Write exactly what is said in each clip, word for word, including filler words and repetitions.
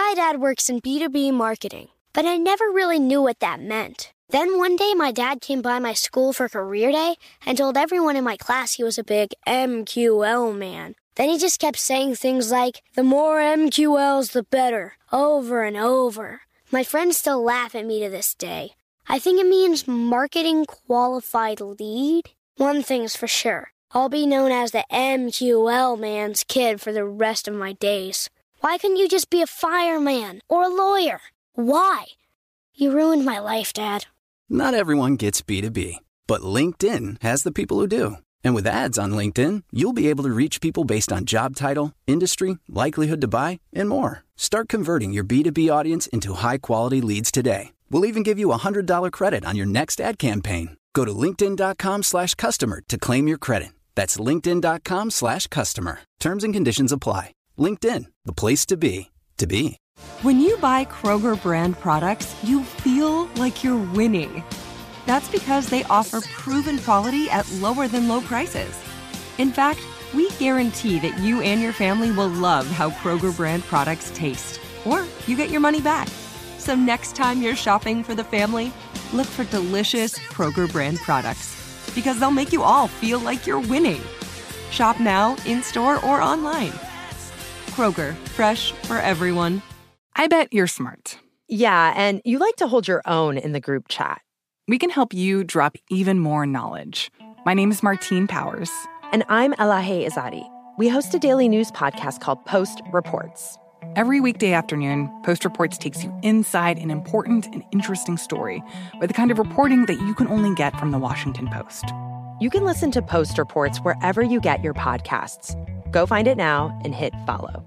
My dad works in B two B marketing, but I never really knew what that meant. Then one day, my dad came by my school for career day and told everyone in my class he was a big M Q L man. Then he just kept saying things like, the more M Q Ls, the better, over and over. My friends still laugh at me to this day. I think it means marketing qualified lead. One thing's for sure. I'll be known as the M Q L man's kid for the rest of my days. Why couldn't you just be a fireman or a lawyer? Why? You ruined my life, Dad. Not everyone gets B two B, but LinkedIn has the people who do. And with ads on LinkedIn, you'll be able to reach people based on job title, industry, likelihood to buy, and more. Start converting your B two B audience into high-quality leads today. We'll even give you a one hundred dollars credit on your next ad campaign. Go to linkedin.com slash customer to claim your credit. That's linkedin.com slash customer. Terms and conditions apply. LinkedIn, the place to be, to be. When you buy Kroger brand products, you feel like you're winning. That's because they offer proven quality at lower than low prices. In fact, we guarantee that you and your family will love how Kroger brand products taste, or you get your money back. So next time you're shopping for the family, look for delicious Kroger brand products, because they'll make you all feel like you're winning. Shop now, in-store, or online. Kroger, fresh for everyone. I bet you're smart. Yeah, and you like to hold your own in the group chat. We can help you drop even more knowledge. My name is Martine Powers. And I'm Elahe Izadi. We host a daily news podcast called Post Reports. Every weekday afternoon, Post Reports takes you inside an important and interesting story with the kind of reporting that you can only get from the Washington Post. You can listen to Post Reports wherever you get your podcasts. Go find it now and hit follow.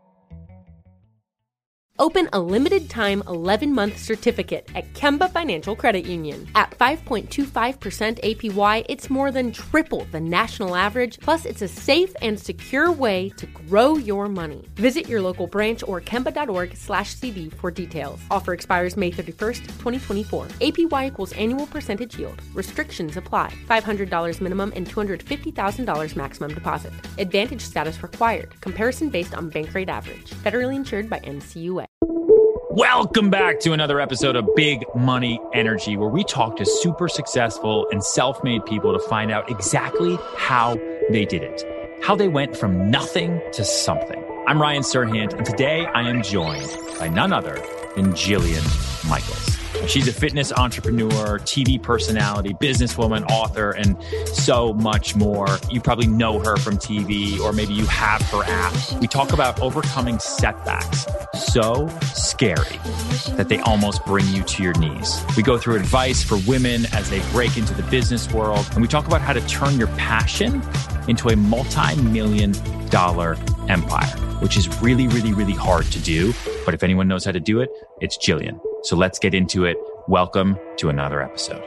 Open a limited-time eleven-month certificate at Kemba Financial Credit Union. At five point two five percent A P Y, it's more than triple the national average, plus it's a safe and secure way to grow your money. Visit your local branch or kemba.org slash CD for details. Offer expires May thirty-first, twenty twenty-four. A P Y equals annual percentage yield. Restrictions apply. five hundred dollars minimum and two hundred fifty thousand dollars maximum deposit. Advantage status required. Comparison based on bank rate average. Federally insured by N C U A. Welcome back to another episode of Big Money Energy, where we talk to super successful and self-made people to find out exactly how they did it, how they went from nothing to something. I'm Ryan Serhant, and today I am joined by none other than Jillian Michaels. She's a fitness entrepreneur, T V personality, businesswoman, author, and so much more. You probably know her from T V, or maybe you have her app. We talk about overcoming setbacks so scary that they almost bring you to your knees. We go through advice for women as they break into the business world, and we talk about how to turn your passion into a multi-million dollar empire, which is really, really, really hard to do. But if anyone knows how to do it, it's Jillian. So let's get into it. Welcome to another episode.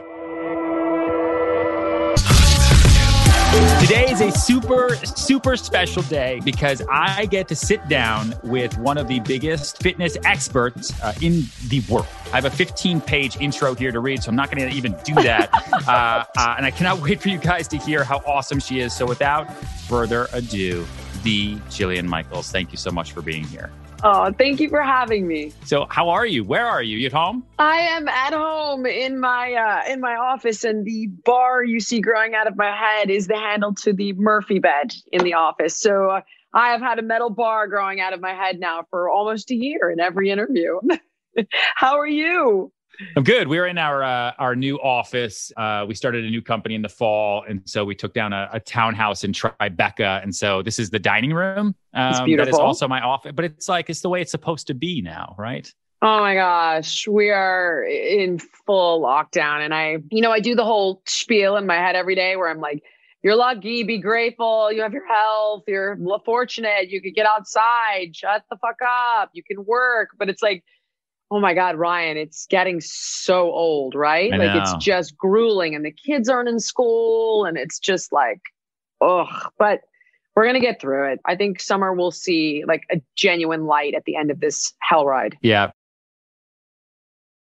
Today is a super, super special day because I get to sit down with one of the biggest fitness experts uh, in the world. I have a fifteen-page intro here to read, so I'm not going to even do that. uh, uh, and I cannot wait for you guys to hear how awesome she is. So without further ado, the Jillian Michaels, thank you so much for being here. Oh, thank you for having me. So how are you? Where are you? You at home? I am at home in my uh, in my office, and the bar you see growing out of my head is the handle to the Murphy bed in the office. So uh, I have had a metal bar growing out of my head now for almost a year in every interview. How are you? I'm good. We're in our uh, our new office. Uh, we started a new company in the fall, and so we took down a, a townhouse in Tribeca, and so this is the dining room. Um, it's beautiful. That is also my office, but it's like it's the way it's supposed to be now, right? Oh my gosh, we are in full lockdown, and I, you know, I do the whole spiel in my head every day where I'm like, "You're lucky, be grateful, you have your health, you're fortunate, you could get outside, shut the fuck up, you can work," but it's like, oh my God, Ryan, it's getting so old, right? I like know. It's just grueling, and the kids aren't in school, and it's just like, ugh, but we're going to get through it. I think summer will see like a genuine light at the end of this hell ride. Yeah.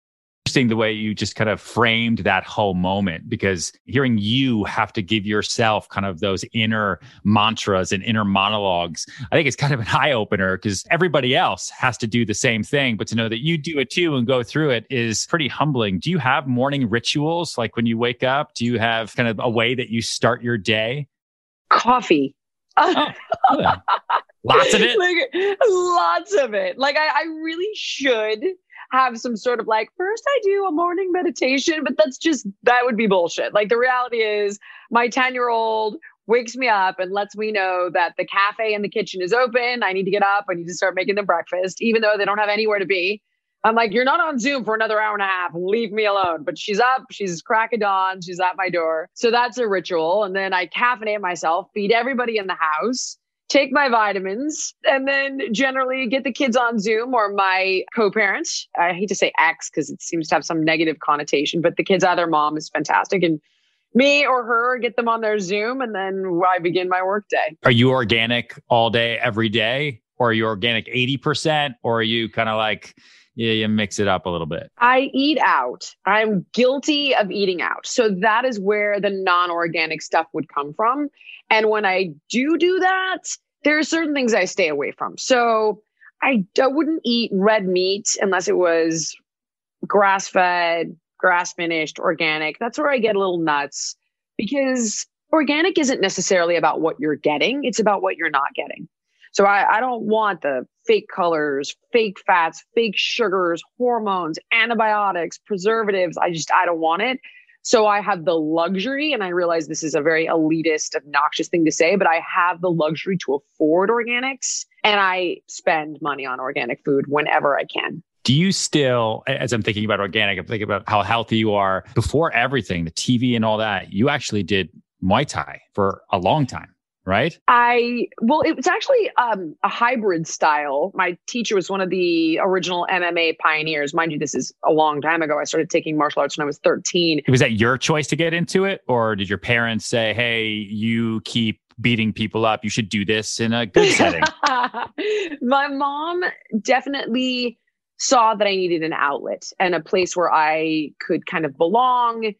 Interesting the way you just kind of framed that whole moment, because hearing you have to give yourself kind of those inner mantras and inner monologues, I think it's kind of an eye opener because everybody else has to do the same thing. But to know that you do it too and go through it is pretty humbling. Do you have morning rituals? Like when you wake up, do you have kind of a way that you start your day? Coffee. Oh, good. Lots of it? Like, lots of it. Like I, I really should have some sort of like, first I do a morning meditation, but that's just, that would be bullshit. Like the reality is my ten year old wakes me up and lets me know that the cafe in the kitchen is open. I need to get up. I need to start making them breakfast, even though they don't have anywhere to be. I'm like, you're not on Zoom for another hour and a half. Leave me alone. But she's up. She's crack of dawn. She's at my door. So that's a ritual. And then I caffeinate myself, feed everybody in the house, take my vitamins, and then generally get the kids on Zoom or my co-parents. I hate to say ex because it seems to have some negative connotation, but the kids, either mom is fantastic, and me or her, get them on their Zoom, and then I begin my work day. Are you organic all day, every day? Or are you organic eighty percent? Or are you kind of like, yeah, you mix it up a little bit? I eat out. I'm guilty of eating out. So that is where the non-organic stuff would come from. And when I do do that, there are certain things I stay away from. So I, I wouldn't eat red meat unless it was grass-fed, grass-finished, organic. That's where I get a little nuts, because organic isn't necessarily about what you're getting. It's about what you're not getting. So I, I don't want the fake colors, fake fats, fake sugars, hormones, antibiotics, preservatives. I just, I don't want it. So I have the luxury, and I realize this is a very elitist, obnoxious thing to say, but I have the luxury to afford organics, and I spend money on organic food whenever I can. Do you still, as I'm thinking about organic, I'm thinking about how healthy you are. Before everything, the T V and all that, you actually did Muay Thai for a long time, right? I, well, it was actually um, a hybrid style. My teacher was one of the original M M A pioneers. Mind you, this is a long time ago. I started taking martial arts when I was thirteen. Was that your choice to get into it? Or did your parents say, hey, you keep beating people up, you should do this in a good setting? My mom definitely saw that I needed an outlet and a place where I could kind of belong.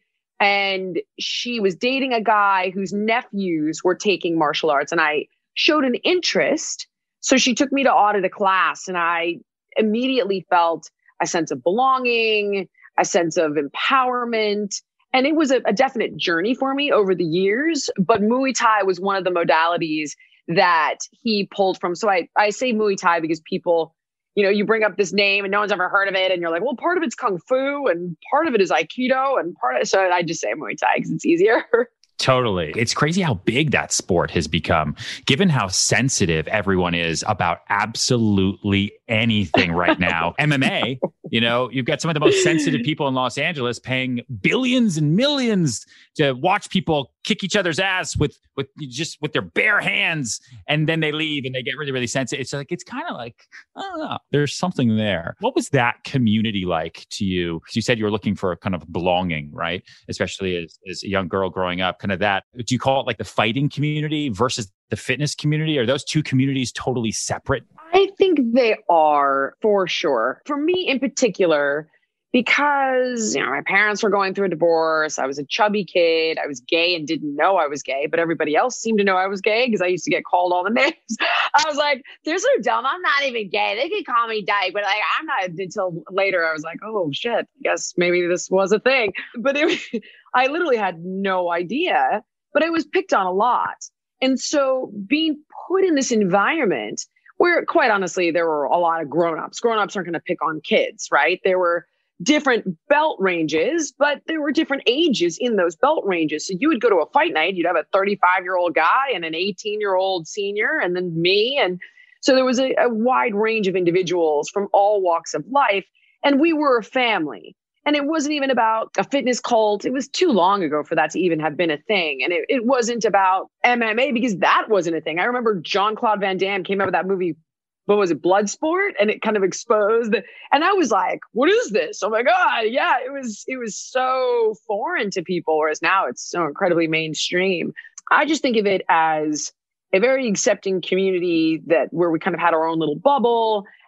And she was dating a guy whose nephews were taking martial arts, and I showed an interest. So she took me to audit a class, and I immediately felt a sense of belonging, a sense of empowerment. And it was a, a definite journey for me over the years. But Muay Thai was one of the modalities that he pulled from. So I, I say Muay Thai because people, you know, you bring up this name and no one's ever heard of it. And you're like, well, part of it's Kung Fu and part of it is Aikido and part of, so I just say Muay Thai because it's easier. Totally. It's crazy how big that sport has become, given how sensitive everyone is about absolutely anything right now. M M A, you know, you've got some of the most sensitive people in Los Angeles paying billions and millions to watch people kick each other's ass with, with just with their bare hands. And then they leave and they get really, really sensitive. It's like, it's kind of like, I don't know, there's something there. What was that community like to you? Because you said you were looking for a kind of belonging, right? Especially as, as a young girl growing up, kind of that, do you call it like the fighting community versus the fitness community? Are those two communities totally separate? I think they are, for sure. For me in particular, because, you know, my parents were going through a divorce. I was a chubby kid. I was gay and didn't know I was gay, but everybody else seemed to know I was gay because I used to get called all the names. I was like, they're so dumb. I'm not even gay. They could call me dyke, but like, I'm not. Until later, I was like, oh shit, I guess maybe this was a thing. But it, I literally had no idea, but I was picked on a lot. And so being put in this environment where, quite honestly, there were a lot of grown-ups. Grown-ups aren't going to pick on kids, right? There were different belt ranges, but there were different ages in those belt ranges. So you would go to a fight night, you'd have a thirty-five-year-old guy and an eighteen-year-old senior, and then me. And so there was a, a wide range of individuals from all walks of life. And we were a family. And it wasn't even about a fitness cult. It was too long ago for that to even have been a thing. And it, it wasn't about M M A because that wasn't a thing. I remember Jean-Claude Van Damme came out with that movie, what was it, Bloodsport? And it kind of exposed the, and I was like, what is this? Oh my God. Yeah, it was, it was so foreign to people, whereas now it's so incredibly mainstream. I just think of it as a very accepting community that where we kind of had our own little bubble.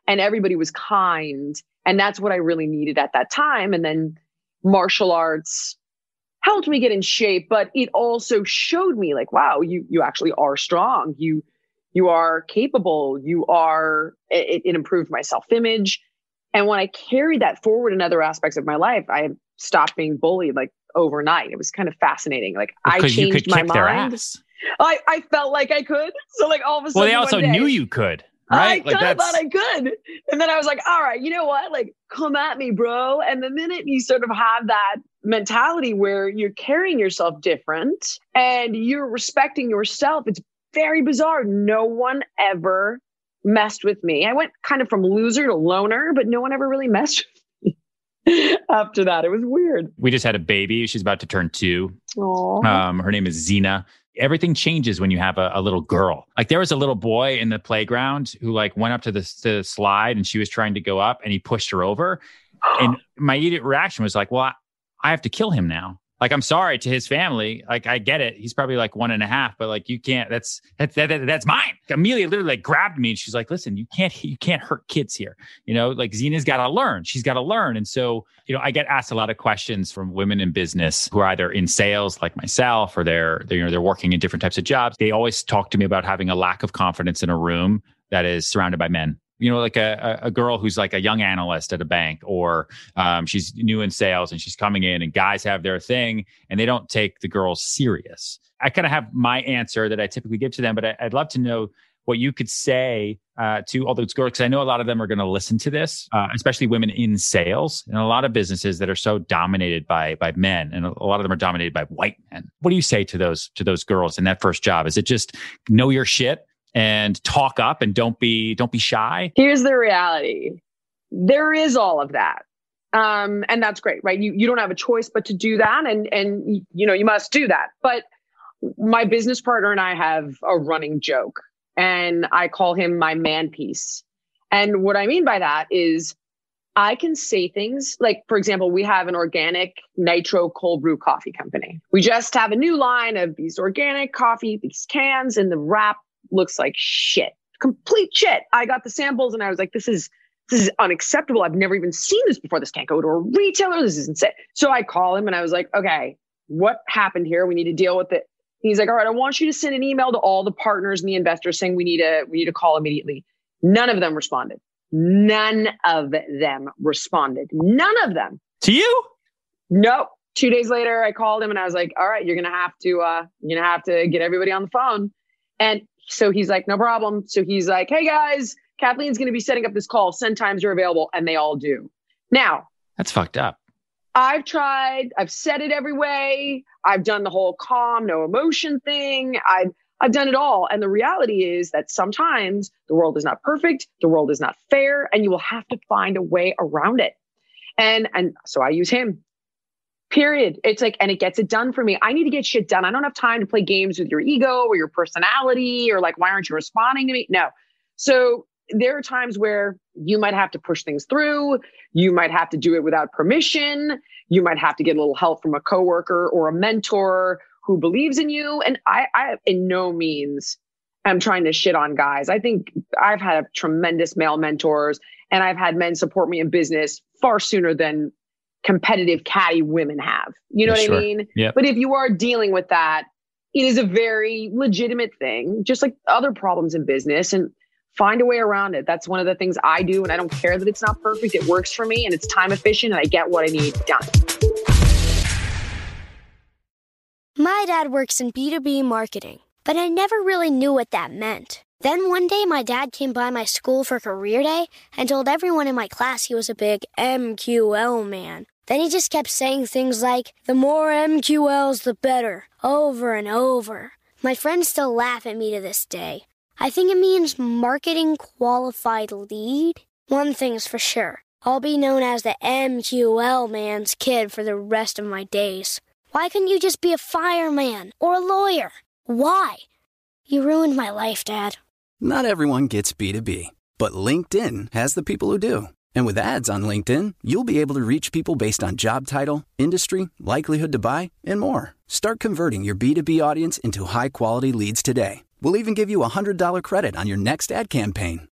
and everybody was kind. And that's what I really needed at that time. And then martial arts helped me get in shape, but it also showed me like, wow, you, you actually are strong. You, you are capable. You are, it, it improved my self-image. And when I carried that forward in other aspects of my life, I stopped being bullied like overnight. It was kind of fascinating. Like I changed you could my kick their mind. ass. I, I felt like I could. So like all of a sudden, well, they also one day, knew you could, right? I like kind of thought I could. And then I was like, all right, you know what? Like, come at me, bro. And the minute you sort of have that mentality where you're carrying yourself different and you're respecting yourself, it's very bizarre. No one ever messed with me. I went kind of from loser to loner, but no one ever really messed with me after that. It was weird. We just had a baby. She's about to turn two. Aww. Um, her name is Zena. Everything changes when you have a, a little girl. Like there was a little boy in the playground who like went up to the, to the slide and she was trying to go up and he pushed her over. And my immediate reaction was like, well, I, I have to kill him now. Like, I'm sorry to his family. Like, I get it. He's probably like one and a half, but like, you can't, that's, that's, that, that, that's mine. Amelia literally like grabbed me and she's like, listen, you can't, you can't hurt kids here. You know, like Zena's got to learn. She's got to learn. And so, you know, I get asked a lot of questions from women in business who are either in sales like myself, or they're, they're, you know, they're working in different types of jobs. They always talk to me about having a lack of confidence in a room that is surrounded by men. You know, like a, a girl who's like a young analyst at a bank, or um, she's new in sales and she's coming in and guys have their thing and they don't take the girls serious. I kind of have my answer that I typically give to them, but I, I'd love to know what you could say uh, to all those girls, because I know a lot of them are going to listen to this, uh, especially women in sales and a lot of businesses that are so dominated by by men, and a lot of them are dominated by white men. What do you say to those to those girls in that first job? Is it just know your shit and talk up and don't be, don't be shy? Here's the reality. There is all of that. Um, and that's great, right? You, you don't have a choice but to do that. And, and, you know, you must do that. But my business partner and I have a running joke, and I call him my man piece. And what I mean by that is I can say things like, for example, we have an organic nitro cold brew coffee company. We just have a new line of these organic coffee, these cans, and the wrap looks like shit, complete shit. I got the samples and I was like, this is, this is unacceptable. I've never even seen this before. This can't go to a retailer. This is insane. So I call him and I was like, okay, what happened here? We need to deal with it. He's like, all right, I want you to send an email to all the partners and the investors saying we need to, we need to call immediately. None of them responded. None of them responded. None of them. To you? Nope. Two days later, I called him and I was like, all right, you're going to have to, uh, you're going to have to get everybody on the phone. And so he's like, no problem. So he's like, hey guys, Kathleen's going to be setting up this call. Send times are available. And they all do. Now, that's fucked up. I've tried, I've said it every way. I've done the whole calm, no emotion thing. I've, I've done it all. And the reality is that sometimes the world is not perfect. The world is not fair. And you will have to find a way around it. And, and so I use him. Period. It's like, and it gets it done for me. I need to get shit done. I don't have time to play games with your ego or your personality or like, why aren't you responding to me? No. So there are times where you might have to push things through. You might have to do it without permission. You might have to get a little help from a coworker or a mentor who believes in you. And I, I in no means am trying to shit on guys. I think I've had tremendous male mentors, and I've had men support me in business far sooner than competitive catty women have. You know yeah, what sure. I mean? Yep. But if you are dealing with that, it is a very legitimate thing, just like other problems in business, and find a way around it. That's one of the things I do. And I don't care that it's not perfect. It works for me and it's time efficient and I get what I need done. My dad works in B two B marketing, but I never really knew what that meant. Then one day, my dad came by my school for career day and told everyone in my class he was a big M Q L man. Then he just kept saying things like, the more M Q Ls, the better, over and over. My friends still laugh at me to this day. I think it means marketing qualified lead. One thing's for sure, I'll be known as the M Q L man's kid for the rest of my days. Why couldn't you just be a fireman or a lawyer? Why? You ruined my life, Dad. Not everyone gets B two B, but LinkedIn has the people who do. And with ads on LinkedIn, you'll be able to reach people based on job title, industry, likelihood to buy, and more. Start converting your B two B audience into high-quality leads today. We'll even give you a one hundred dollars credit on your next ad campaign.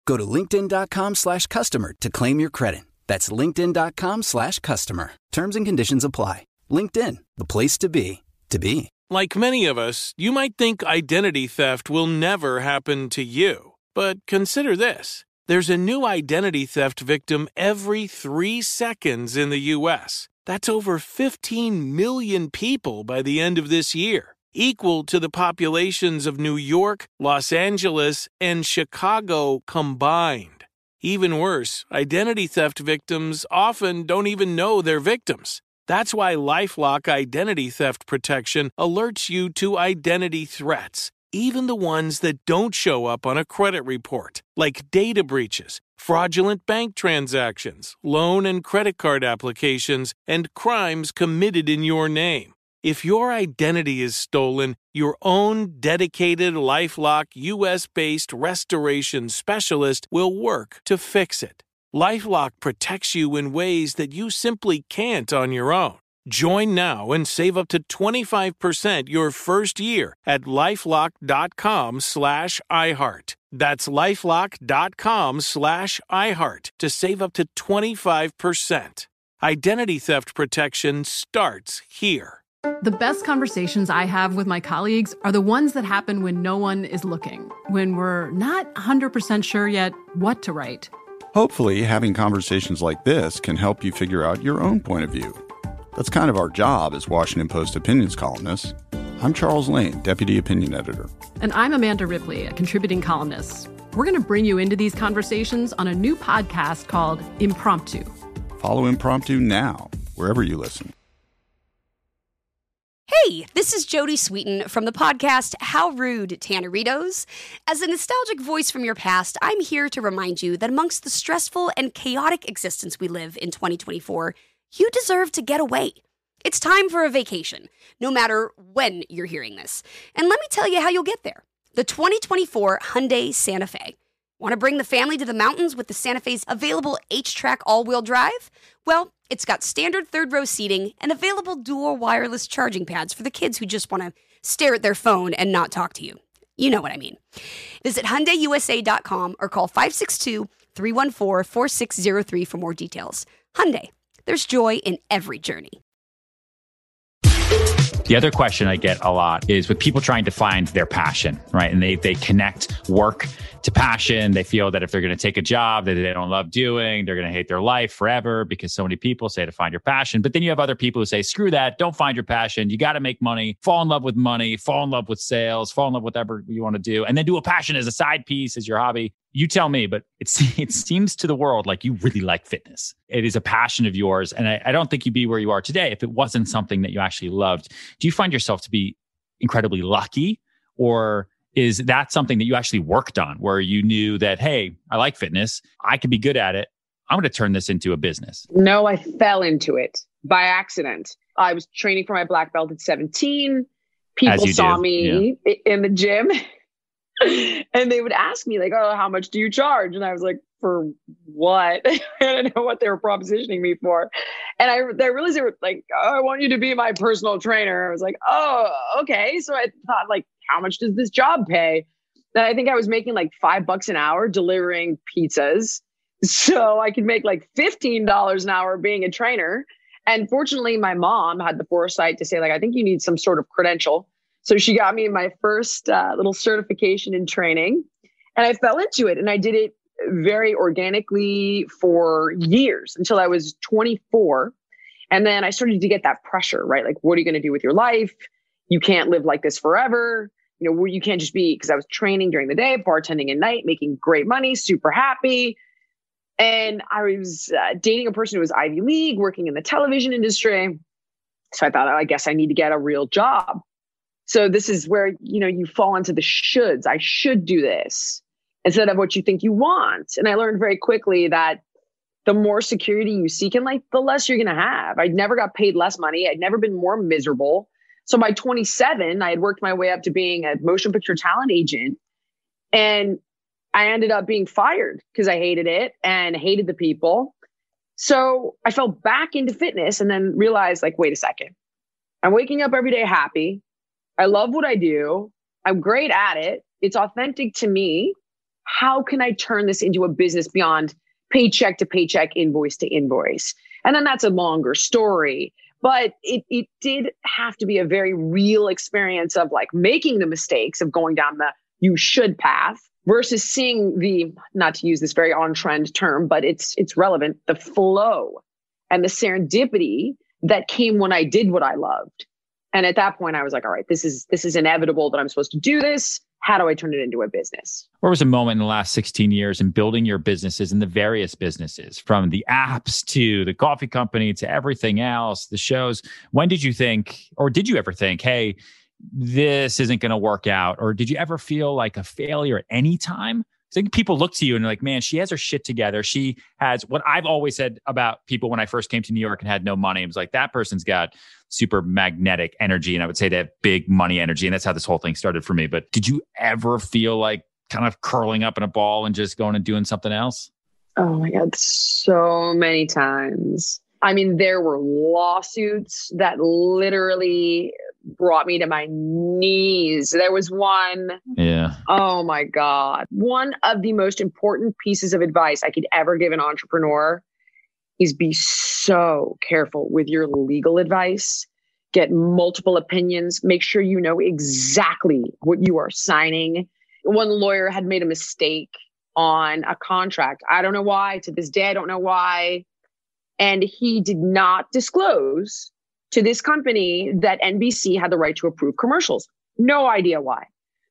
Go to linkedin.com slash customer to claim your credit. That's linkedin.com slash customer. Terms and conditions apply. LinkedIn, the place to be, to be. Like many of us, you might think identity theft will never happen to you. But consider this. There's a new identity theft victim every three seconds in the U S. That's over fifteen million people by the end of this year, equal to the populations of New York, Los Angeles, and Chicago combined. Even worse, identity theft victims often don't even know they're victims. That's why LifeLock Identity Theft Protection alerts you to identity threats, even the ones that don't show up on a credit report, like data breaches, fraudulent bank transactions, loan and credit card applications, and crimes committed in your name. If your identity is stolen, your own dedicated LifeLock U S-based restoration specialist will work to fix it. LifeLock protects you in ways that you simply can't on your own. Join now and save up to twenty-five percent your first year at LifeLock.com slash iHeart. That's LifeLock.com slash iHeart to save up to twenty-five percent. Identity theft protection starts here. The best conversations I have with my colleagues are the ones that happen when no one is looking, when we're not one hundred percent sure yet what to write. Hopefully, having conversations like this can help you figure out your own point of view. That's kind of our job as Washington Post opinions columnists. I'm Charles Lane, Deputy Opinion Editor. And I'm Amanda Ripley, a contributing columnist. We're going to bring you into these conversations on a new podcast called Impromptu. Follow Impromptu now, wherever you listen. Hey, this is Jodie Sweetin from the podcast How Rude, Tanneritos. As a nostalgic voice from your past, I'm here to remind you that amongst the stressful and chaotic existence we live in twenty twenty-four, you deserve to get away. It's time for a vacation, no matter when you're hearing this. And let me tell you how you'll get there. The twenty twenty-four Hyundai Santa Fe. Want to bring the family to the mountains with the Santa Fe's available H-Track all-wheel drive? Well, it's got standard third-row seating and available dual wireless charging pads for the kids who just want to stare at their phone and not talk to you. You know what I mean. Visit Hyundai U S A dot com or call five six two, three one four, four six zero three for more details. Hyundai. There's joy in every journey. The other question I get a lot is with people trying to find their passion, right? And they they connect work to passion. They feel that if they're going to take a job that they don't love doing, they're going to hate their life forever because so many people say to find your passion. But then you have other people who say, screw that, don't find your passion. You got to make money, fall in love with money, fall in love with sales, fall in love with whatever you want to do, and then do a passion as a side piece, as your hobby. You tell me, but it, it seems to the world like you really like fitness. It is a passion of yours. And I, I don't think you'd be where you are today if it wasn't something that you actually loved. Do you find yourself to be incredibly lucky, or is that something that you actually worked on where you knew that, hey, I like fitness, I could be good at it, I'm going to turn this into a business? No, I fell into it by accident. I was training for my black belt at seventeen. People saw do. me yeah. in the gym. And they would ask me like, oh, how much do you charge? And I was like, for what? I don't know what they were propositioning me for. And I, I realized they were like, oh, I want you to be my personal trainer. I was like, oh, okay. So I thought like, how much does this job pay? And I think I was making like five bucks an hour delivering pizzas. So I could make like fifteen dollars an hour being a trainer. And fortunately, my mom had the foresight to say like, I think you need some sort of credential. So she got me my first uh, little certification in training, and I fell into it, and I did it very organically for years until I was twenty-four. And then I started to get that pressure, right? Like, what are you going to do with your life? You can't live like this forever. You know, you can't just be, because I was training during the day, bartending at night, making great money, super happy. And I was uh, dating a person who was Ivy League, working in the television industry. So I thought, oh, I guess I need to get a real job. So this is where, you know, you fall into the shoulds. I should do this instead of what you think you want. And I learned very quickly that the more security you seek in life, the less you're going to have. I'd never got paid less money. I'd never been more miserable. So by twenty-seven, I had worked my way up to being a motion picture talent agent. And I ended up being fired because I hated it and hated the people. So I fell back into fitness and then realized, like, wait a second. I'm waking up every day happy. I love what I do. I'm great at it. It's authentic to me. how can I turn this into a business beyond paycheck to paycheck, invoice to invoice? And then that's a longer story. But it it did have to be a very real experience of like making the mistakes of going down the you should path versus seeing the, not to use this very on-trend term, but it's it's relevant, the flow and the serendipity that came when I did what I loved. And at that point, I was like, all right, this is this is inevitable that I'm supposed to do this. How do I turn it into a business? Where was a moment in the last sixteen years in building your businesses and the various businesses, from the apps to the coffee company to everything else, the shows? When did you think, or did you ever think, hey, this isn't going to work out? Or did you ever feel like a failure at any time? I think people look to you and they're like, man, she has her shit together. She has what I've always said about people when I first came to New York and had no money. It was like, that person's got super magnetic energy. And I would say they have big money energy. And that's how this whole thing started for me. But did you ever feel like kind of curling up in a ball and just going and doing something else? Oh my God, so many times. I mean, there were lawsuits that literally brought me to my knees. There was one. Yeah. Oh my God. One of the most important pieces of advice I could ever give an entrepreneur is be so careful with your legal advice. Get multiple opinions. Make sure you know exactly what you are signing. One lawyer had made a mistake on a contract. I don't know why. To this day, I don't know why. And he did not disclose to this company that N B C had the right to approve commercials. No idea why.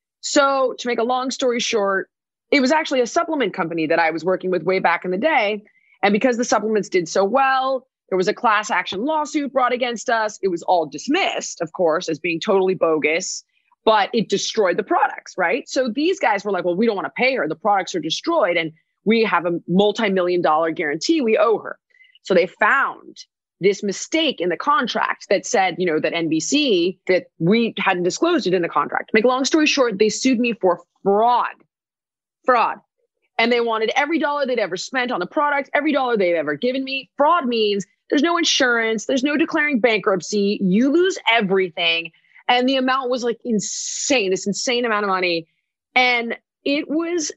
So to make a long story short, it was actually a supplement company that I was working with way back in the day. And because the supplements did so well, there was a class action lawsuit brought against us. It was all dismissed, of course, as being totally bogus, but it destroyed the products, right? So these guys were like, well, we don't want to pay her. The products are destroyed and we have a multi-million dollar guarantee we owe her. So they found this mistake in the contract that said, you know, that N B C, that we hadn't disclosed it in the contract. Make a long story short, they sued me for fraud, fraud. And they wanted every dollar they'd ever spent on the product, every dollar they've ever given me. Fraud means there's no insurance, there's no declaring bankruptcy, you lose everything. And the amount was like insane, this insane amount of money. And it was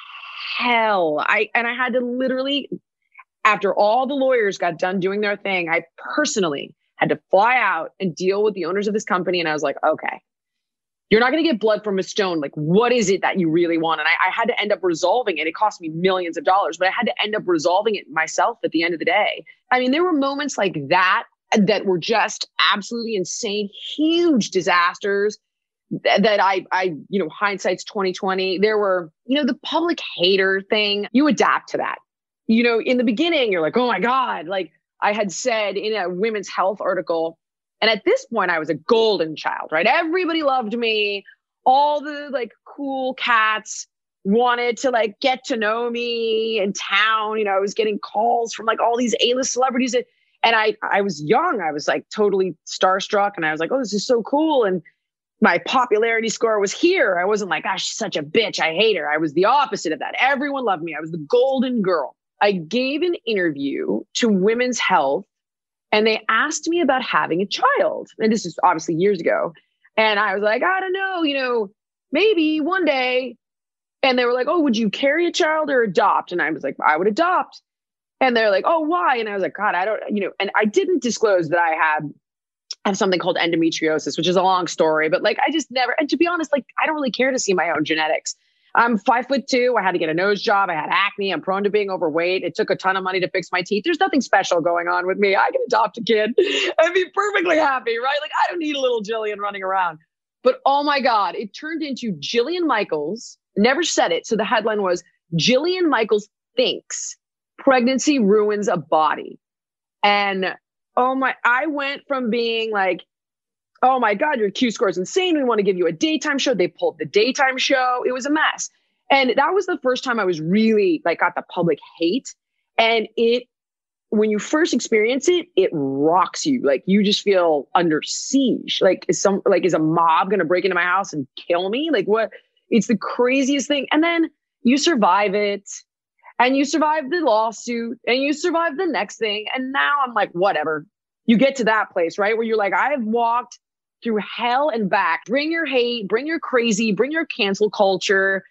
hell. I and I had to literally, after all the lawyers got done doing their thing, I personally had to fly out and deal with the owners of this company. And I was like, okay, you're not going to get blood from a stone. Like, what is it that you really want? And I, I had to end up resolving it. It cost me millions of dollars, but I had to end up resolving it myself at the end of the day. I mean, there were moments like that that were just absolutely insane, huge disasters that, that I, I, you know, hindsight's twenty twenty. There were, you know, the public hater thing. You adapt to that. You know, in the beginning, you're like, oh my God, like I had said in a women's health article. And at this point, I was a golden child, right? Everybody loved me. All the like cool cats wanted to like get to know me in town. You know, I was getting calls from like all these A-list celebrities. And I, I was young. I was like totally starstruck. And I was like, oh, this is so cool. And my popularity score was here. I wasn't like, gosh, she's such a bitch, I hate her. I was the opposite of that. Everyone loved me. I was the golden girl. I gave an interview to Women's Health and they asked me about having a child. And this is obviously years ago. And I was like, I don't know, you know, maybe one day. And they were like, oh, would you carry a child or adopt? And I was like, I would adopt. And they're like, oh, why? And I was like, God, I don't, you know, and I didn't disclose that I had I have something called endometriosis, which is a long story, but like, I just never, and to be honest, like, I don't really care to see my own genetics. I'm five foot two. I had to get a nose job. I had acne. I'm prone to being overweight. It took a ton of money to fix my teeth. There's nothing special going on with me. I can adopt a kid and be perfectly happy, right? Like, I don't need a little Jillian running around. But oh my God, it turned into Jillian Michaels, never said it. So the headline was Jillian Michaels thinks pregnancy ruins a body. And oh my, I went from being like, oh my God, your Q score is insane. We want to give you a daytime show. They pulled the daytime show. It was a mess. And that was the first time I was really like got the public hate. And it, when you first experience it, it rocks you. Like you just feel under siege. Like is some, like is a mob going to break into my house and kill me? Like what? It's the craziest thing. And then you survive it. And you survive the lawsuit and you survive the next thing. And now I'm like, whatever. You get to that place, right? Where you're like, I have walked through hell and back. Bring your hate, bring your crazy, bring your cancel culture.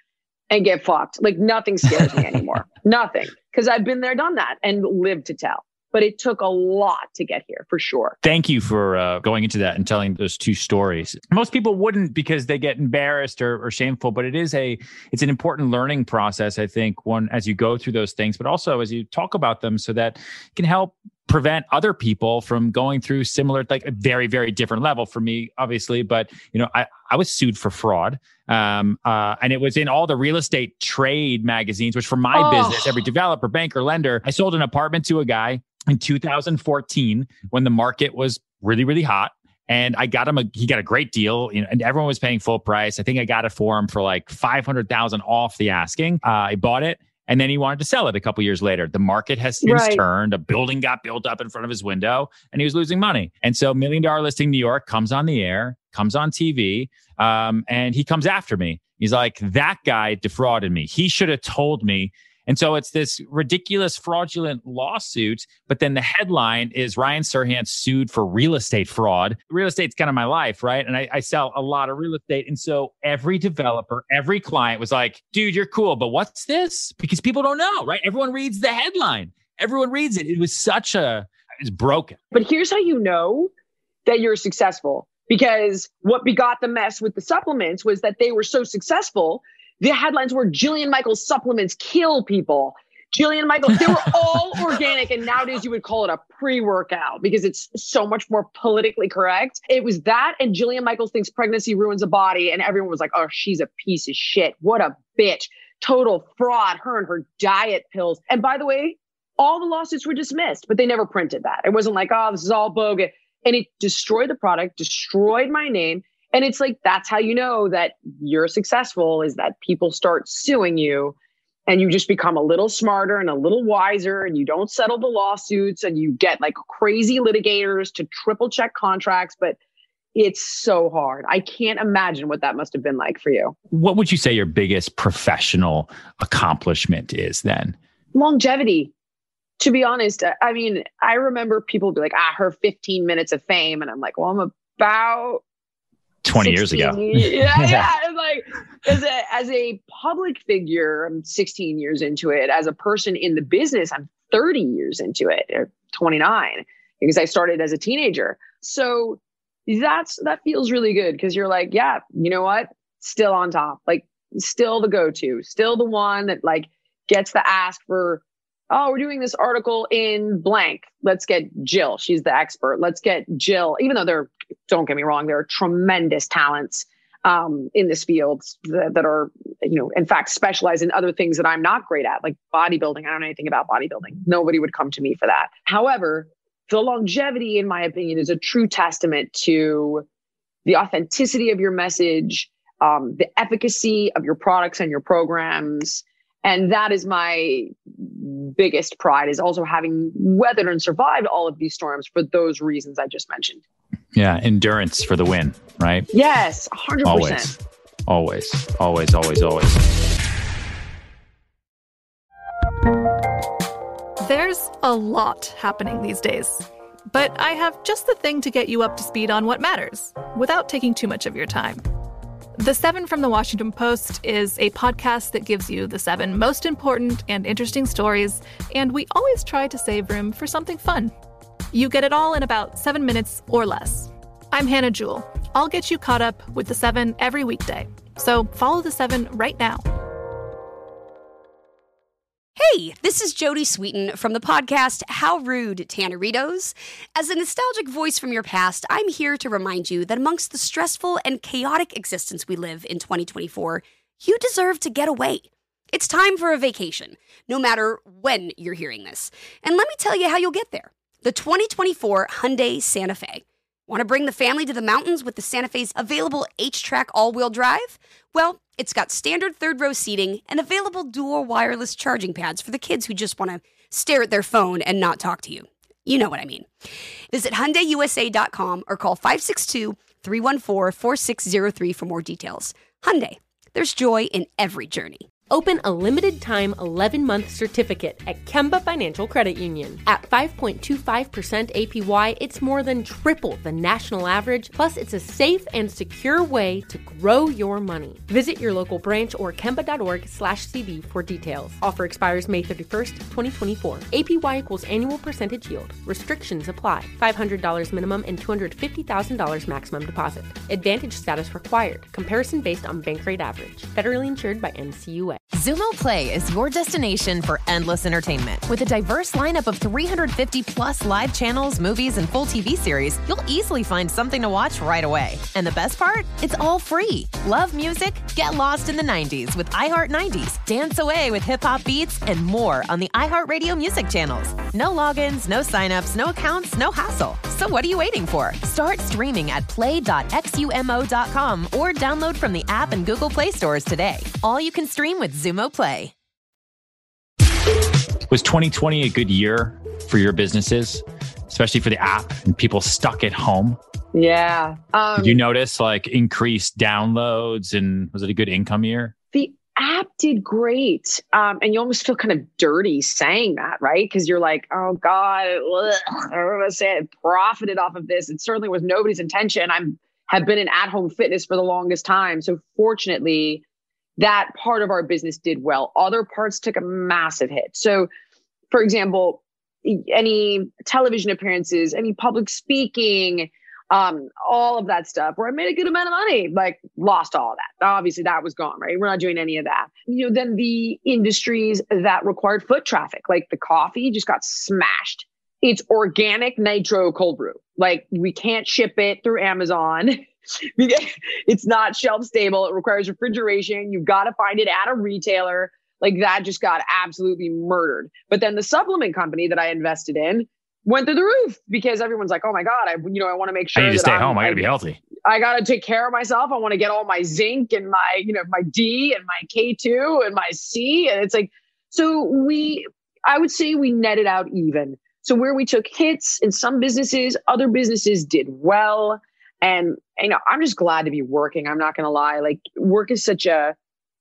and get fucked. Like nothing scares me anymore. Nothing. Because I've been there, done that, and lived to tell. But it took a lot to get here, for sure. Thank you for uh, going into that and telling those two stories. Most people wouldn't because they get embarrassed or, or shameful, but it is a it's an important learning process, I think, one as you go through those things, but also as you talk about them so that it can help prevent other people from going through similar, like a very, very different level for me, obviously. But, you know, I, I was sued for fraud. Um, uh, and it was in all the real estate trade magazines, which for my oh. business, every developer, banker, lender, I sold an apartment to a guy in two thousand fourteen when the market was really, really hot. And I got him a, he got a great deal, you know, and everyone was paying full price. I think I got it for him for like five hundred thousand off the asking. Uh, I bought it. And then he wanted to sell it a couple years later. The market has since right. turned. A building got built up in front of his window and he was losing money. And so Million Dollar Listing New York comes on the air, comes on T V, um, and he comes after me. He's like, that guy defrauded me. He should have told me. And so it's this ridiculous, fraudulent lawsuit. But then the headline is Ryan Serhant sued for real estate fraud. Real estate's kind of my life, right? And I, I sell a lot of real estate. And so every developer, every client was like, dude, you're cool, but what's this? Because people don't know, right? Everyone reads the headline. Everyone reads it. It was such a, it's broken. But here's how you know that you're successful. Because what begot the mess with the supplements was that they were so successful. The headlines were Jillian Michaels supplements kill people. Jillian Michaels, they were all organic. And nowadays you would call it a pre-workout because it's so much more politically correct. It was that and Jillian Michaels thinks pregnancy ruins a body. And everyone was like, oh, she's a piece of shit. What a bitch. Total fraud. Her and her diet pills. And by the way, all the lawsuits were dismissed, but they never printed that. It wasn't like, oh, this is all bogus. And it destroyed the product, destroyed my name. And it's like, that's how you know that you're successful is that people start suing you and you just become a little smarter and a little wiser and you don't settle the lawsuits and you get like crazy litigators to triple check contracts. But it's so hard. I can't imagine what that must have been like for you. What would you say your biggest professional accomplishment is then? Longevity. To be honest, I mean, I remember people be like, ah, her fifteen minutes of fame. And I'm like, well, I'm about twenty years ago. Yeah, yeah. It's like as a as a public figure, I'm sixteen years into it. As a person in the business, I'm thirty years into it, or twenty-nine, because I started as a teenager. So that's that feels really good because you're like, yeah, you know what? Still on top, like still the go-to, still the one that like gets the ask for, oh, we're doing this article in blank. Let's get Jill. She's the expert. Let's get Jill, even though they're, don't get me wrong, there are tremendous talents um, in this field that, that are, you know, in fact, specialize in other things that I'm not great at, like bodybuilding. I don't know anything about bodybuilding. Nobody would come to me for that. However, the longevity, in my opinion, is a true testament to the authenticity of your message, um, the efficacy of your products and your programs. And that is my biggest pride, is also having weathered and survived all of these storms for those reasons I just mentioned. Yeah. Endurance for the win, right? Yes. one hundred percent. Always, always, always, always, always. There's a lot happening these days, but I have just the thing to get you up to speed on what matters without taking too much of your time. The Seven from the Washington Post is a podcast that gives you the seven most important and interesting stories, and we always try to save room for something fun. You get it all in about seven minutes or less. I'm Hannah Jewell. I'll get you caught up with the seven every weekday. So follow the seven right now. Hey, this is Jodie Sweetin from the podcast How Rude, Tanneritos. As a nostalgic voice from your past, I'm here to remind you that amongst the stressful and chaotic existence we live in twenty twenty-four, you deserve to get away. It's time for a vacation, no matter when you're hearing this. And let me tell you how you'll get there. The twenty twenty-four Hyundai Santa Fe. Want to bring the family to the mountains with the Santa Fe's available H-Track all-wheel drive? Well, it's got standard third-row seating and available dual wireless charging pads for the kids who just want to stare at their phone and not talk to you. You know what I mean. Visit Hyundai U S A dot com or call five six two, three one four, four six zero three for more details. Hyundai, there's joy in every journey. Open a limited time eleven month certificate at Kemba Financial Credit Union. At five point two five percent A P Y, it's more than triple the national average, plus it's a safe and secure way to grow your money. Visit your local branch or kemba.org slash CD for details. Offer expires May thirty-first, twenty twenty-four. A P Y equals annual percentage yield. Restrictions apply. five hundred dollars minimum and two hundred fifty thousand dollars maximum deposit. Advantage status required. Comparison based on bank rate average. Federally insured by N C U A. Xumo Play is your destination for endless entertainment. With a diverse lineup of three hundred fifty plus live channels, movies, and full T V series, you'll easily find something to watch right away. And the best part? It's all free. Love music? Get lost in the nineties with iHeart nineties. Dance away with hip-hop beats and more on the iHeartRadio music channels. No logins, no signups, no accounts, no hassle. So what are you waiting for? Start streaming at play dot xumo dot com or download from the app and Google Play stores today. All you can stream with Xumo Play. Was twenty twenty a good year for your businesses, especially for the app and people stuck at home? Yeah. Um, Did you notice like increased downloads, and was it a good income year? The app did great. Um, and you almost feel kind of dirty saying that, right? Because you're like, oh God, ugh, I don't want to say it profited off of this. It certainly was nobody's intention. I'm have been in at-home fitness for the longest time. So fortunately, that part of our business did well. Other parts took a massive hit. So for example, any television appearances, any public speaking, um, all of that stuff where I made a good amount of money, like lost all of that. Obviously that was gone, right? We're not doing any of that. You know, then the industries that required foot traffic, like the coffee just got smashed. It's organic nitro cold brew. Like we can't ship it through Amazon. It's not shelf stable. It requires refrigeration. You've got to find it at a retailer. Like that just got absolutely murdered. But then the supplement company that I invested in went through the roof because everyone's like, oh my God, I, you know, I want to make sure I need to that stay I'm, home. I got to I, be healthy. I got to take care of myself. I want to get all my zinc and my, you know, my D and my K two and my C. And it's like, so we, I would say we netted out even. So where we took hits in some businesses, other businesses did well. And, you know, I'm just glad to be working. I'm not going to lie. Like work is such a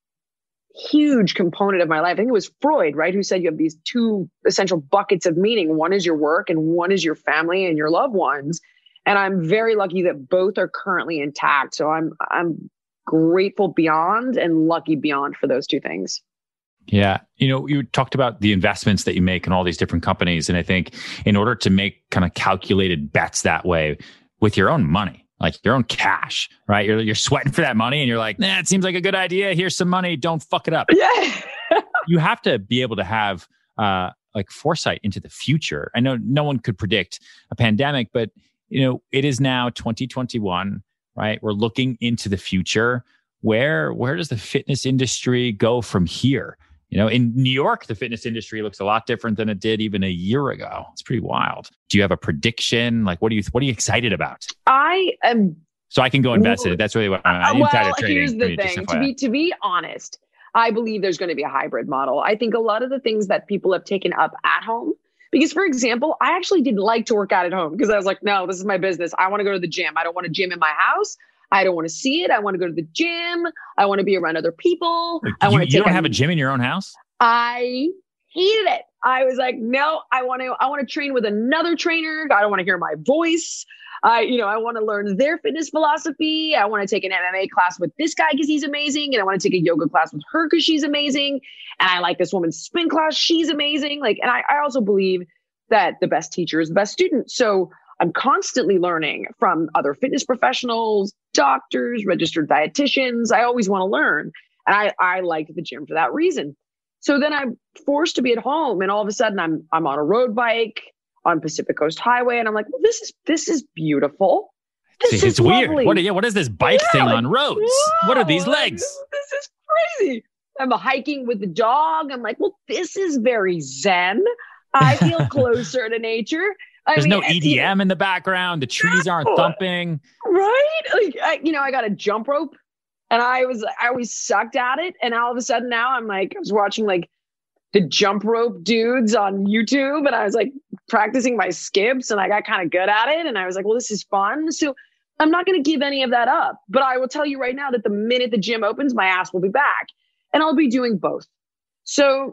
huge component of my life. I think it was Freud, right? Who said you have these two essential buckets of meaning. One is your work and one is your family and your loved ones. And I'm very lucky that both are currently intact. So I'm, I'm grateful beyond and lucky beyond for those two things. Yeah. You know, you talked about the investments that you make in all these different companies. And I think in order to make kind of calculated bets that way with your own money, like your own cash, right? You're you're sweating for that money and you're like, nah, it seems like a good idea. Here's some money. Don't fuck it up. Yeah. You have to be able to have uh, like foresight into the future. I know no one could predict a pandemic, but you know, it is now twenty twenty-one, right? We're looking into the future. Where where does the fitness industry go from here? You know, in New York, the fitness industry looks a lot different than it did even a year ago. It's pretty wild. Do you have a prediction? Like, what do you what are you excited about? I am. So I can go invest in it. That's really what I'm well, insider trading. Here's the thing. To be to be honest, I believe there's going to be a hybrid model. I think a lot of the things that people have taken up at home, because for example, I actually didn't like to work out at home because I was like, no, this is my business. I want to go to the gym. I don't want a gym in my house. I don't want to see it. I want to go to the gym. I want to be around other people. Like, I you, want to you take don't a, have a gym in your own house? I hated it. I was like, no, I want to, I want to train with another trainer. I don't want to hear my voice. I, you know, I want to learn their fitness philosophy. I want to take an M M A class with this guy because he's amazing. And I want to take a yoga class with her because she's amazing. And I like this woman's spin class. She's amazing. Like, and I, I also believe that the best teacher is the best student. So I'm constantly learning from other fitness professionals, doctors, registered dietitians. I always want to learn. And I, I like the gym for that reason. So then I'm forced to be at home and all of a sudden I'm, I'm on a road bike on Pacific Coast Highway. And I'm like, well, this is, this is beautiful. This See, is it's weird. lovely. What, are, what is this bike yeah, thing like, on roads? whoa, What are these like, legs? This is crazy. I'm hiking with the dog. I'm like, well, this is very zen. I feel closer to nature. I There's mean, no E D M in the background. The trees aren't thumping. Right? Like, I, you know, I got a jump rope and I was, I always sucked at it. And all of a sudden now I'm like, I was watching like the jump rope dudes on YouTube and I was like practicing my skips and I got kind of good at it. And I was like, well, this is fun. So I'm not going to give any of that up, but I will tell you right now that the minute the gym opens, my ass will be back. and I'll be doing both. So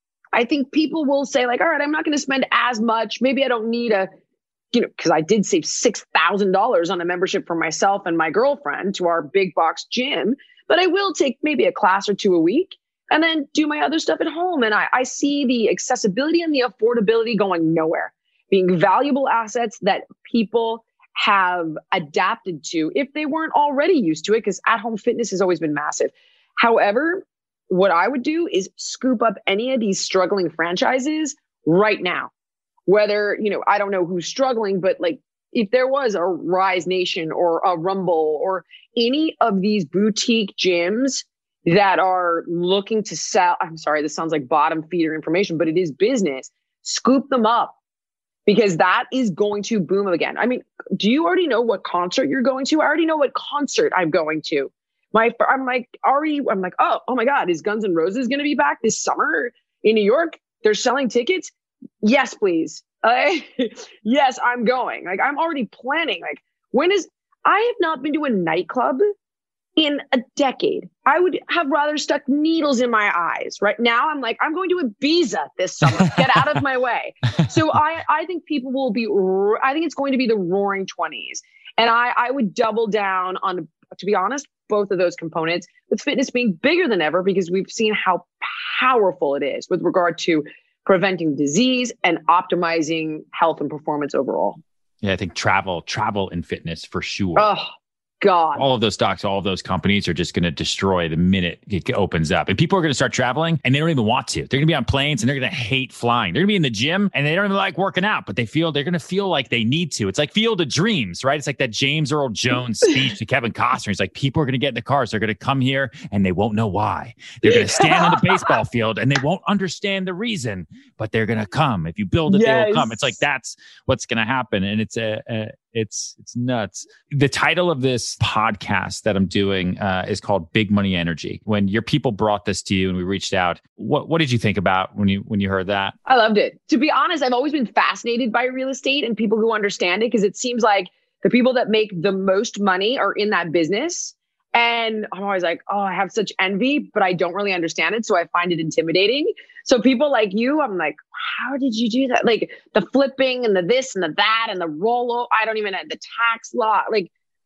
I think people will say like, all right, I'm not going to spend as much. Maybe I don't need a, you know, because I did save six thousand dollars on a membership for myself and my girlfriend to our big box gym, but I will take maybe a class or two a week and then do my other stuff at home. And I, I see the accessibility and the affordability going nowhere, being valuable assets that people have adapted to if they weren't already used to it, because at-home fitness has always been massive. However, what I would do is scoop up any of these struggling franchises right now. Whether, you know, I don't know who's struggling, but like if there was a Rise Nation or a Rumble or any of these boutique gyms that are looking to sell, I'm sorry, this sounds like bottom feeder information, but it is business, scoop them up because that is going to boom again. I mean, do you already know what concert you're going to? I already know what concert I'm going to. My, I'm like already, I'm like, oh, oh my God, is Guns N' Roses going to be back this summer in New York? They're selling tickets. Yes, please. Uh, yes, I'm going. Like, I'm already planning. Like, when is, I have not been to a nightclub in a decade. I would have rather stuck needles in my eyes. Right now, I'm like, I'm going to Ibiza this summer. Get out of my way. So I, I think people will be, I think it's going to be the roaring twenties. And I, I would double down on, to be honest, both of those components, with fitness being bigger than ever because we've seen how powerful it is with regard to preventing disease and optimizing health and performance overall. Yeah, I think travel, travel and fitness for sure. Oh, God. All of those stocks, all of those companies are just going to destroy the minute it opens up. And people are going to start traveling and they don't even want to. They're going to be on planes and they're going to hate flying. They're going to be in the gym and they don't even like working out, but they feel they're going to feel like they need to. It's like Field of Dreams, right? It's like that James Earl Jones speech to Kevin Costner. He's like, people are going to get in the cars. They're going to come here and they won't know why. They're going to stand on the baseball field and they won't understand the reason, but they're going to come. If you build it, yes. They will come. It's like, that's what's going to happen. And it's a, a It's it's nuts. The title of this podcast that I'm doing uh, is called Big Money Energy. When your people brought this to you and we reached out, what what did you think about when you when you heard that? I loved it. To be honest, I've always been fascinated by real estate and people who understand it because it seems like the people that make the most money are in that business. And I'm always like, oh, I have such envy, but I don't really understand it. So I find it intimidating. So people like you, I'm like, how did you do that? Like the flipping and the this and the that and the roll. I don't even have the tax law. Like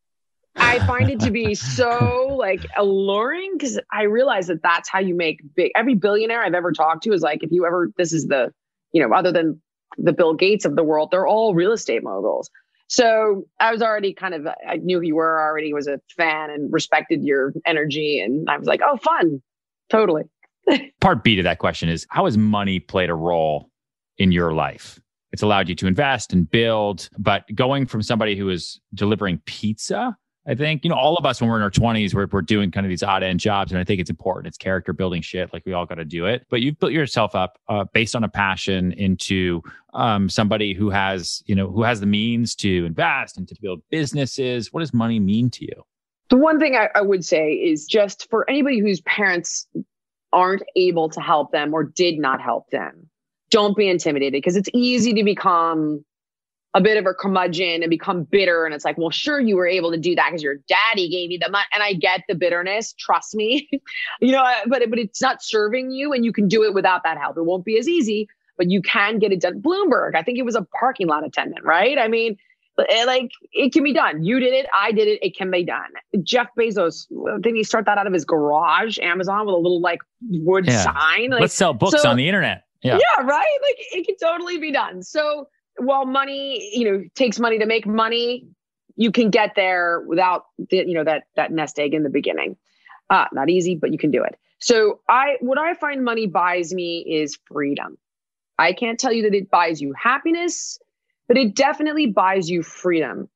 I find it to be so like alluring because I realize that that's how you make big. Every billionaire I've ever talked to is like, if you ever, this is the, you know, other than the Bill Gates of the world, they're all real estate moguls. So I was already kind of, I knew who you were already, was a fan and respected your energy. And I was like, oh, fun. Totally. Part B to that question is, how has money played a role in your life? It's allowed you to invest and build, but going from somebody who is delivering pizza, I think, you know, all of us when we're in our twenties, we're, we're doing kind of these odd end jobs. And I think it's important. It's character building shit. Like we all got to do it. But you've built yourself up uh, based on a passion into um, somebody who has, you know, who has the means to invest and to build businesses. What does money mean to you? The one thing I, I would say is just for anybody whose parents aren't able to help them or did not help them, don't be intimidated because it's easy to become a bit of a curmudgeon and become bitter. And it's like, well, sure, you were able to do that because your daddy gave you the money. And I get the bitterness, trust me, you know, but, but it's not serving you and you can do it without that help. It won't be as easy, but you can get it done. Bloomberg, I think it was a parking lot attendant, right? I mean, like it can be done. You did it. I did it. It can be done. Jeff Bezos, didn't he start that out of his garage, Amazon, with a little like wood yeah. sign? Like, let's sell books so, on the internet. Yeah. Yeah, right? Like it can totally be done. So while money, you know, takes money to make money, you can get there without the, you know, that that nest egg in the beginning. Uh, not easy, but you can do it. So I, what I find money buys me is freedom. I can't tell you that it buys you happiness, but it definitely buys you freedom.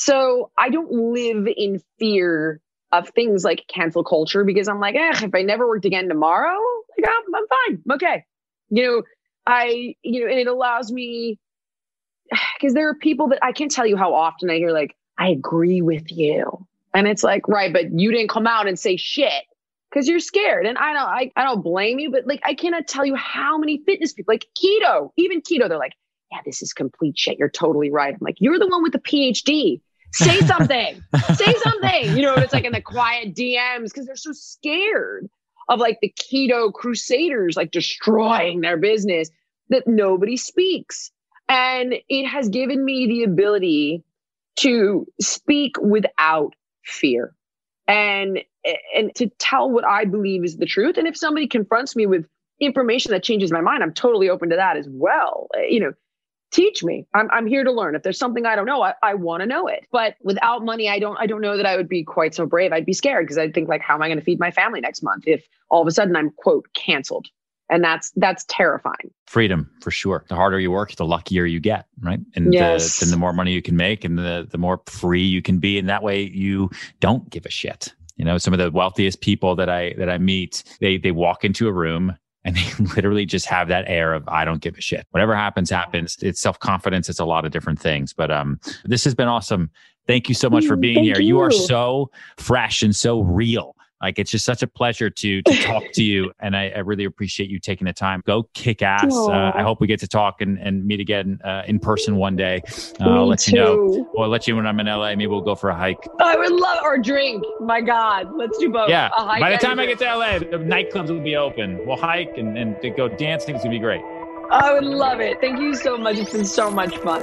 So I don't live in fear of things like cancel culture because I'm like, eh, if I never worked again tomorrow, like I'm, I'm fine. I'm okay. You know, I, you know, and it allows me, because there are people that I can't tell you how often I hear like, I agree with you. And it's like, right, but you didn't come out and say shit because you're scared. And I don't, I, I don't blame you, but like, I cannot tell you how many fitness people, like keto, even keto, they're like, yeah, this is complete shit. You're totally right. I'm like, you're the one with the P H D. Say something, say something, you know, it's like in the quiet D Ms because they're so scared of like the keto crusaders, like destroying their business, that nobody speaks. And it has given me the ability to speak without fear and, and to tell what I believe is the truth. And if somebody confronts me with information that changes my mind, I'm totally open to that as well. You know, teach me. I'm I'm here to learn. If there's something I don't know, I, I want to know it. But without money, I don't I don't know that I would be quite so brave. I'd be scared because I'd think like, how am I going to feed my family next month if all of a sudden I'm, quote, canceled? And that's that's terrifying. Freedom, for sure. The harder you work, the luckier you get, right? And yes. the, then the more money you can make and the, the more free you can be. And that way you don't give a shit. You know, some of the wealthiest people that I that I meet, they they walk into a room and they literally just have that air of, I don't give a shit. Whatever happens, happens. It's self-confidence. It's a lot of different things. But um, this has been awesome. Thank you so much for being Thank here. You. You are so fresh and so real. Like, it's just such a pleasure to to talk to you. And I, I really appreciate you taking the time. Go kick ass. Uh, I hope we get to talk and, and meet again uh, in person one day. Uh, I'll let too. you know. Well, I'll let you when I'm in L A. Maybe we'll go for a hike. I would love, or drink. My God, let's do both. Yeah. A hike By the and time I drink. get to L A, the nightclubs will be open. We'll hike and, and go dancing. It's going to be great. I would love it. Thank you so much. It's been so much fun.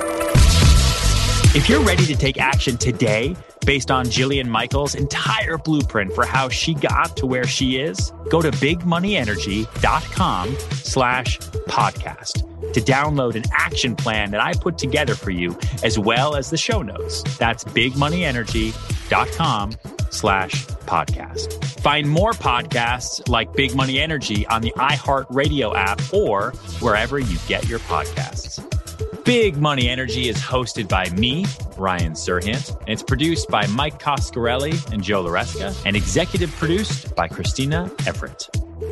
If you're ready to take action today based on Jillian Michaels' entire blueprint for how she got to where she is, go to bigmoneyenergy.com slash podcast to download an action plan that I put together for you, as well as the show notes. That's bigmoneyenergy.com slash podcast. Find more podcasts like Big Money Energy on the iHeartRadio app or wherever you get your podcasts. Big Money Energy is hosted by me, Ryan Serhant, and it's produced by Mike Coscarelli and Joe Loresca, and executive produced by Christina Everett.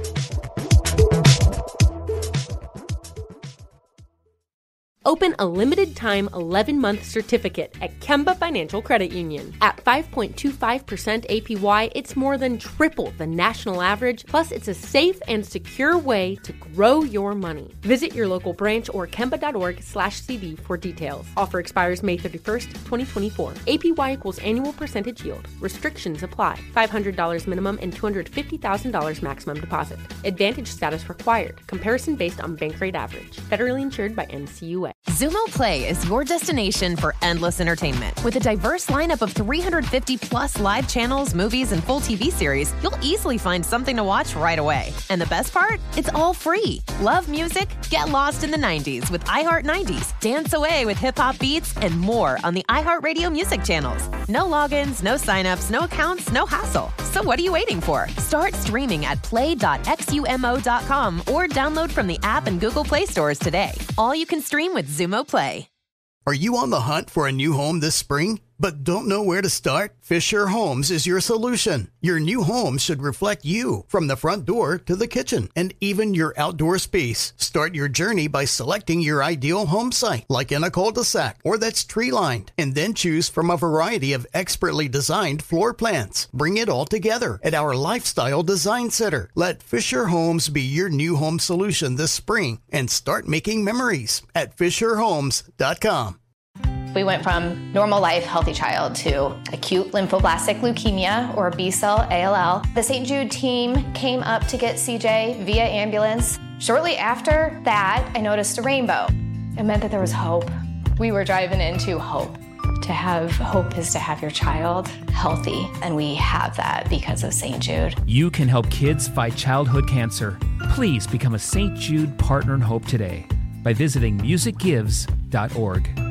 Open a limited-time eleven-month certificate at Kemba Financial Credit Union. At five point two five percent A P Y, it's more than triple the national average, plus it's a safe and secure way to grow your money. Visit your local branch or kemba.org slash CD for details. Offer expires May thirty-first, twenty twenty-four. A P Y equals annual percentage yield. Restrictions apply. five hundred dollars minimum and two hundred fifty thousand dollars maximum deposit. Advantage status required. Comparison based on bank rate average. Federally insured by N C U A. Xumo Play is your destination for endless entertainment. With a diverse lineup of three hundred fifty plus live channels, movies, and full T V series, you'll easily find something to watch right away. And the best part? It's all free. Love music? Get lost in the nineties with iHeart nineties. Dance away with hip-hop beats and more on the iHeartRadio music channels. No logins, no signups, no accounts, no hassle. So what are you waiting for? Start streaming at play dot xumo dot com or download from the app and Google Play stores today. All you can stream with Xumo Play. Are you on the hunt for a new home this spring, but don't know where to start? Fisher Homes is your solution. Your new home should reflect you, from the front door to the kitchen and even your outdoor space. Start your journey by selecting your ideal home site, like in a cul-de-sac or that's tree-lined, and then choose from a variety of expertly designed floor plans. Bring it all together at our Lifestyle Design Center. Let Fisher Homes be your new home solution this spring and start making memories at fisher homes dot com. We went from normal life, healthy child to acute lymphoblastic leukemia, or B-cell A L L. The Saint Jude team came up to get C J via ambulance. Shortly after that, I noticed a rainbow. It meant that there was hope. We were driving into hope. To have hope is to have your child healthy, and we have that because of Saint Jude. You can help kids fight childhood cancer. Please become a Saint Jude Partner in Hope today by visiting music gives dot org.